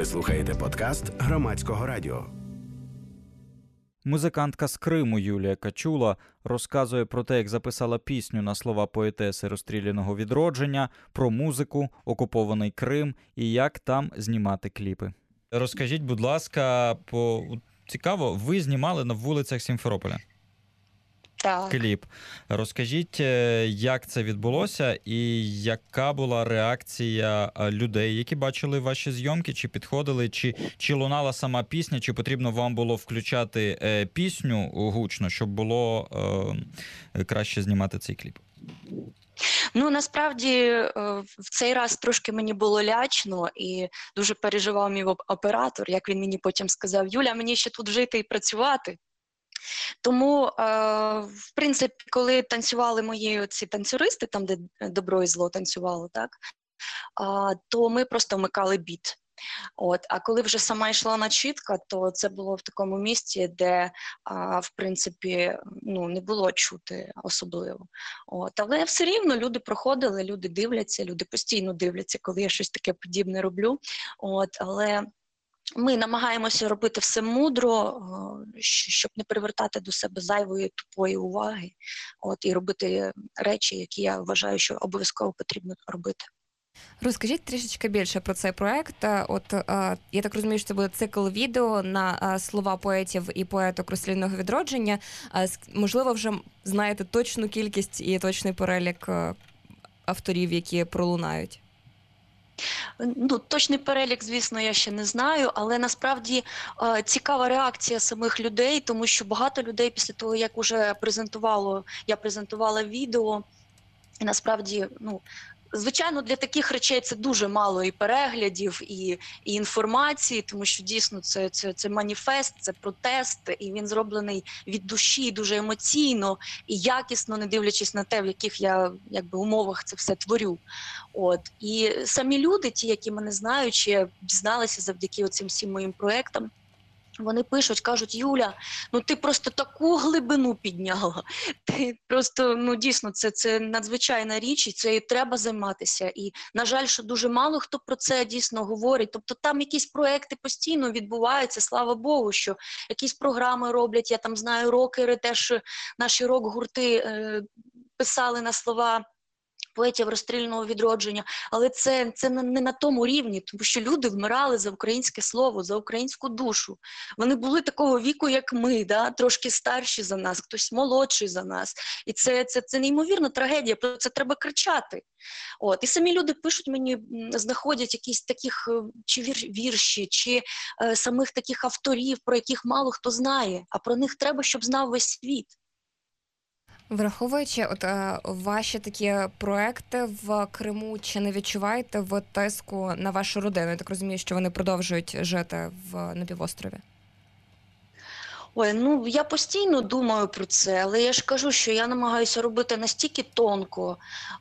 Ви слухаєте подкаст Громадського радіо. Музикантка з Криму Юлія Качула розказує про те, як записала пісню на слова поетеси розстріляного «Відродження», про музику, окупований Крим і як там знімати кліпи. Розкажіть, будь ласка, цікаво, ви знімали на вулицях Сімферополя? Так. Кліп. Розкажіть, як це відбулося і яка була реакція людей, які бачили ваші зйомки, чи підходили, чи лунала сама пісня, чи потрібно вам було включати пісню гучно, щоб було краще знімати цей кліп? Ну, насправді, в цей раз трошки мені було лячно і дуже переживав мій оператор, як він мені потім сказав: «Юля, мені ще тут жити і працювати». Тому, в принципі, коли танцювали мої ці танцюристи, там, де добро і зло танцювало, так, то ми просто вмикали біт. А коли вже сама йшла начітка, то це було в такому місці, де, в принципі, не було чути особливо. Але все рівно люди проходили, люди дивляться, люди постійно дивляться, коли я щось таке подібне роблю. Але ми намагаємося робити все мудро, щоб не привертати до себе зайвої тупої уваги, і робити речі, які я вважаю, що обов'язково потрібно робити. Розкажіть трішечки більше про цей проект. Я так розумію, що це буде цикл відео на слова поетів і поеток розстріляного відродження. Можливо, вже знаєте точну кількість і точний перелік авторів, які пролунають? Точний перелік, звісно, я ще не знаю, але насправді цікава реакція самих людей, тому що багато людей після того, як уже я презентувала відео, і насправді, звичайно, для таких речей це дуже мало і переглядів, і інформації, тому що дійсно це маніфест, це протест, і він зроблений від душі, дуже емоційно і якісно, не дивлячись на те, в яких я умовах це все творю. І самі люди, ті, які мене знають, чи дізналися завдяки оцим всім моїм проектам, вони пишуть, кажуть: «Юля, ти просто таку глибину підняла. Ти просто, дійсно, це надзвичайна річ, і це і треба займатися». І, на жаль, що дуже мало хто про це дійсно говорить. Тобто там якісь проекти постійно відбуваються, слава Богу, що якісь програми роблять. Я там знаю, рокери теж, наші рок-гурти писали на слова поетів розстріляного відродження, але це не на тому рівні, тому що люди вмирали за українське слово, за українську душу. Вони були такого віку, як ми, трошки старші за нас, хтось молодший за нас. І це неймовірна трагедія, про це треба кричати. І самі люди пишуть мені, знаходять якісь таких чи вірші, чи самих таких авторів, про яких мало хто знає, а про них треба, щоб знав весь світ. Враховуючи ваші такі проекти в Криму, чи не відчуваєте ви тиску на вашу родину? Я так розумію, що вони продовжують жити на півострові. Я постійно думаю про це, але я ж кажу, що я намагаюся робити настільки тонко.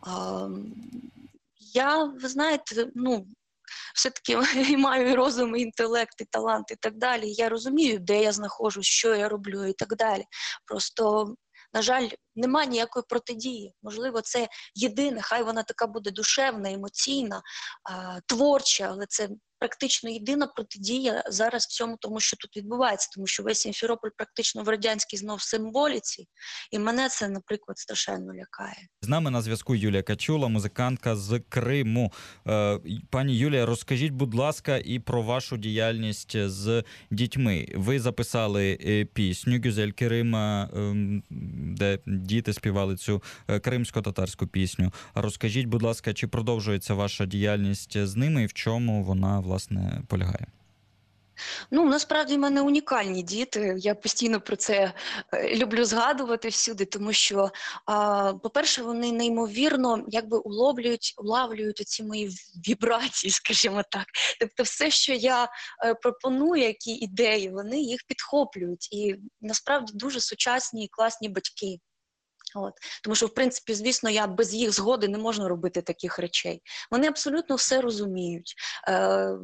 Ви знаєте, все-таки маю і розум, і інтелект, і талант, і так далі. Я розумію, де я знаходжусь, що я роблю і так далі. Просто, на жаль, нема ніякої протидії. Можливо, це єдине, хай вона така буде душевна, емоційна, творча, але це практично єдина протидія зараз всьому тому, що тут відбувається. Тому що весь Сімферополь практично в радянській знов символіці, і мене це, наприклад, страшенно лякає. З нами на зв'язку Юлія Качула, музикантка з Криму. Пані Юлія, розкажіть, будь ласка, і про вашу діяльність з дітьми. Ви записали пісню «Гюзель Керима», де діти співали цю кримсько-татарську пісню. Розкажіть, будь ласка, чи продовжується ваша діяльність з ними і в чому вона, власне, полягає? Насправді в мене унікальні діти. Я постійно про це люблю згадувати всюди, тому що, по-перше, вони неймовірно улавлюють оці мої вібрації, скажімо так. Тобто все, що я пропоную, які ідеї, вони їх підхоплюють. І насправді дуже сучасні і класні батьки. Тому що, в принципі, звісно, я без їх згоди не можна робити таких речей. Вони абсолютно все розуміють.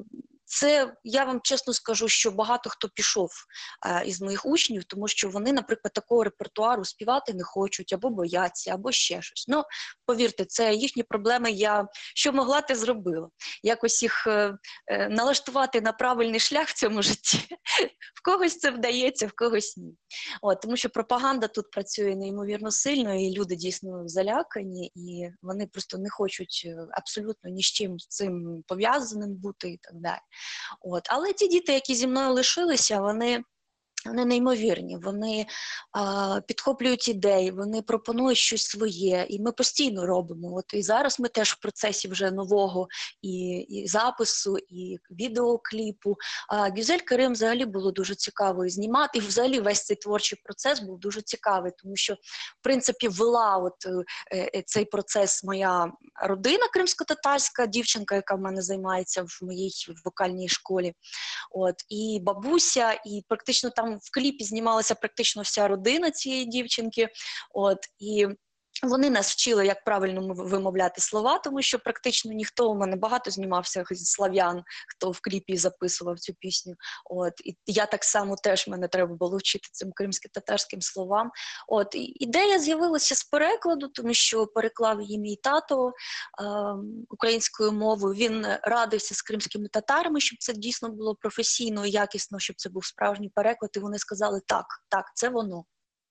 це, я вам чесно скажу, що багато хто пішов із моїх учнів, тому що вони, наприклад, такого репертуару співати не хочуть, або бояться, або ще щось. Ну, повірте, це їхні проблеми, я що могла, те зробила. Якось їх налаштувати на правильний шлях в цьому житті. В когось це вдається, в когось ні. Тому що пропаганда тут працює неймовірно сильно, і люди дійсно залякані, і вони просто не хочуть абсолютно ні з чим з цим пов'язаним бути і так далі. Але ті діти, які зі мною лишилися, вони неймовірні, вони підхоплюють ідеї, вони пропонують щось своє, і ми постійно робимо. І зараз ми теж в процесі вже нового і запису, і відеокліпу. Гюзель Керим взагалі було дуже цікаво і знімати, і взагалі весь цей творчий процес був дуже цікавий, тому що, в принципі, вела цей процес моя родина кримсько-татарська, дівчинка, яка в мене займається в моїй вокальній школі. І бабуся, і практично там в кліпі знімалася практично вся родина цієї дівчинки. І вони нас вчили, як правильно вимовляти слова, тому що практично ніхто, у мене багато знімався слав'ян, хто в кліпі записував цю пісню. І я так само теж, мене треба було вчити цим кримсько-татарським словам. Ідея з'явилася з перекладу, тому що переклав її мій тато українською мовою. Він радився з кримськими татарами, щоб це дійсно було професійно і якісно, щоб це був справжній переклад, і вони сказали, так, це воно.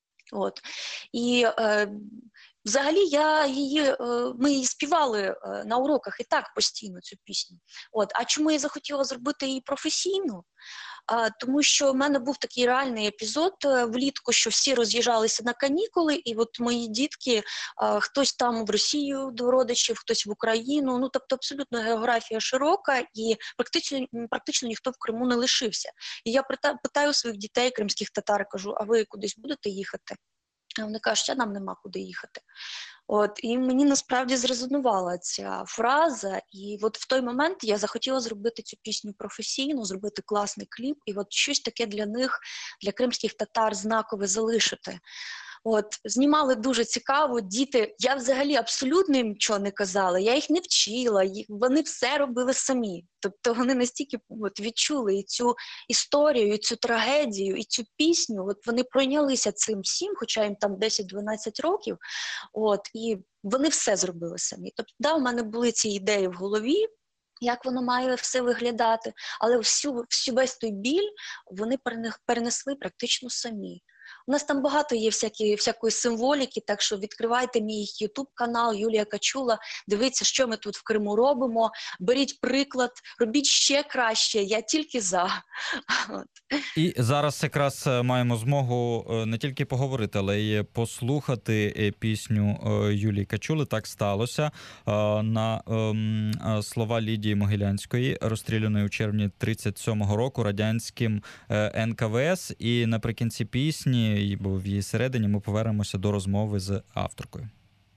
І взагалі ми її співали на уроках і так постійно, цю пісню. А чому я захотіла зробити її професійно? Тому що в мене був такий реальний епізод влітку, що всі роз'їжджалися на канікули, і мої дітки, хтось там в Росію до родичів, хтось в Україну, тобто абсолютно географія широка, і практично ніхто в Криму не лишився. І я питаю своїх дітей, кримських татар, кажу, а ви кудись будете їхати? А вони кажуть, нам нема куди їхати. І мені насправді зрезонувала ця фраза, і в той момент я захотіла зробити цю пісню професійно, зробити класний кліп, і щось таке для них, для кримських татар, знакове залишити. Знімали дуже цікаво, діти, я взагалі абсолютно їм нічого не казала, я їх не вчила, вони все робили самі. Тобто вони настільки відчули і цю історію, і цю трагедію, і цю пісню, вони пройнялися цим всім, хоча їм там 10-12 років, і вони все зробили самі. Тобто, у мене були ці ідеї в голові, як воно має все виглядати, але весь той біль вони перенесли практично самі. У нас там багато є всякої символіки, так що відкривайте мій YouTube-канал Юлія Качула, дивіться, що ми тут в Криму робимо, беріть приклад, робіть ще краще, я тільки за. І зараз якраз маємо змогу не тільки поговорити, але й послухати пісню Юлії Качули «Так сталося» на слова Лідії Могилянської, розстріляної у червні 1937 року радянським НКВС. І наприкінці пісні, бо в її середині, ми повернемося до розмови з авторкою.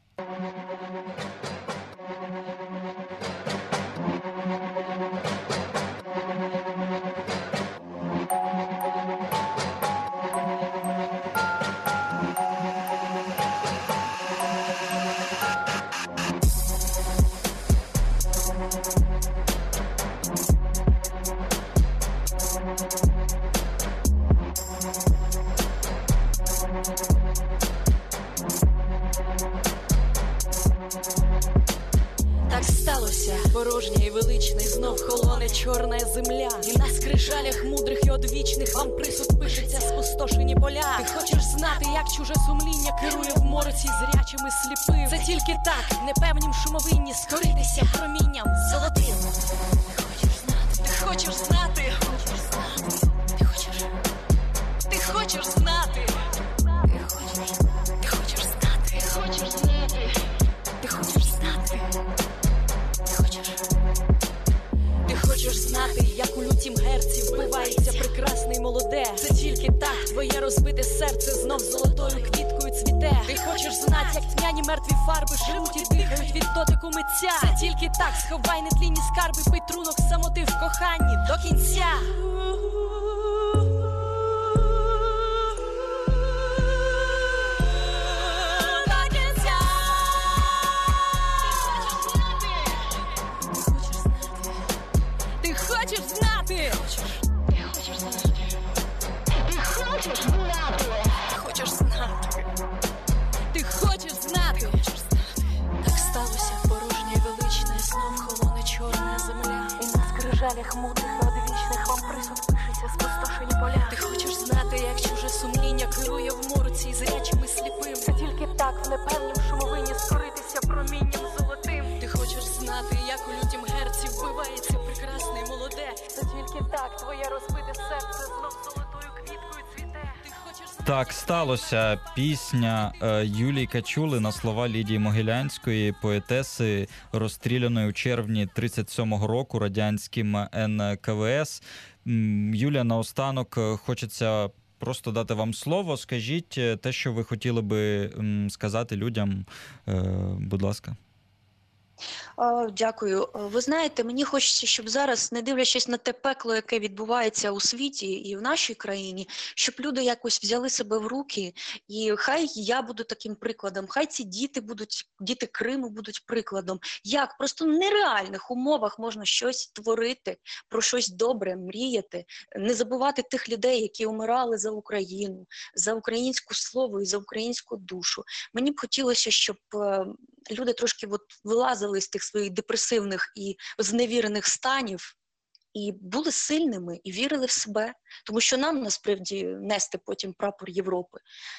Порожня і величний, знов холоне чорна земля. І на скрижалях мудрих і одвічних вам присуд пишеться спустошені поля. Ти хочеш знати, як чуже сумління керує в мороці зрячими сліпим. Це тільки так, непевнім шумовинні, скоритися промінням золотим. Ти хочеш знати, ти хочеш знати, ти хочеш знати, ти хочеш знати, ти хочеш знати, ти хочеш знати. Ти хочеш знати, як у лютім герці вбивається прекрасний молоде. Це тільки так твоє розбите серце знов золотою квіткою цвіте. Ти хочеш знати, як тьмяні мертві фарби живуть і дихають від дотику митця. Це тільки так, сховай нетлінні скарби, пий трунок самоти в коханні до кінця. Ти хочеш знати? Ти хочеш знати? Хочеш знати? Ти хочеш знати? Так сталося порожнє і величне, знов холоне чорна земля. І на скрижалях мудрих і одвічних вам присуд пишеться спустошені поля. Ти хочеш знати, як чуже сумління керує в мороці і зрячим і сліпим. Це тільки так в непевнім шумовині скоритися промінням золотим. Ти хочеш знати, як у лютім герці вбивається прекрасне і молоде. Це тільки так твоє розбите серце знов золотою квіткою цвіте. Ти хочеш знати... Так сталося. Пісня Юлії Качули на слова Лідії Могилянської, поетеси, розстріляної у червні 37-го року радянським НКВС. Юлія, наостанок хочеться просто дати вам слово. Скажіть те, що ви хотіли би сказати людям. Будь ласка. Дякую. Ви знаєте, мені хочеться, щоб зараз, не дивлячись на те пекло, яке відбувається у світі і в нашій країні, щоб люди якось взяли себе в руки, і хай я буду таким прикладом, хай ці діти Криму будуть прикладом, як просто в нереальних умовах можна щось творити, про щось добре мріяти, не забувати тих людей, які умирали за Україну, за українську слово і за українську душу. Мені б хотілося, щоб люди трошки вилазили з тих своїх депресивних і зневірених станів і були сильними, і вірили в себе. Тому що нам, насправді, нести потім прапор Європи.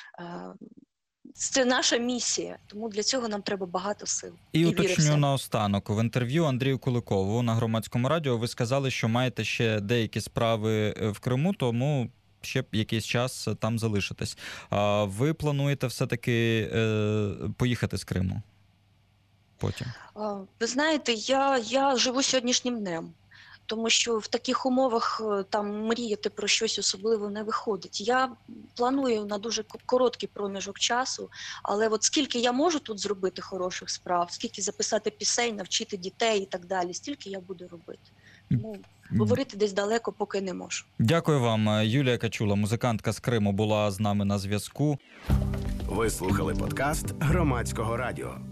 Це наша місія, тому для цього нам треба багато сил. І віри в уточню себе. наостанок. В інтерв'ю Андрію Куликову на Громадському радіо ви сказали, що маєте ще деякі справи в Криму, тому ще якийсь час там залишитесь. А ви плануєте все-таки поїхати з Криму? Потім. Ви знаєте, я живу сьогоднішнім днем, тому що в таких умовах там мріяти про щось особливо не виходить. Я планую на дуже короткий проміжок часу, але от скільки я можу тут зробити хороших справ, скільки записати пісень, навчити дітей і так далі, стільки я буду робити. Ну, говорити десь далеко поки не можу. Дякую вам. Юлія Качула, музикантка з Криму, була з нами на зв'язку. Ви слухали подкаст Громадського радіо.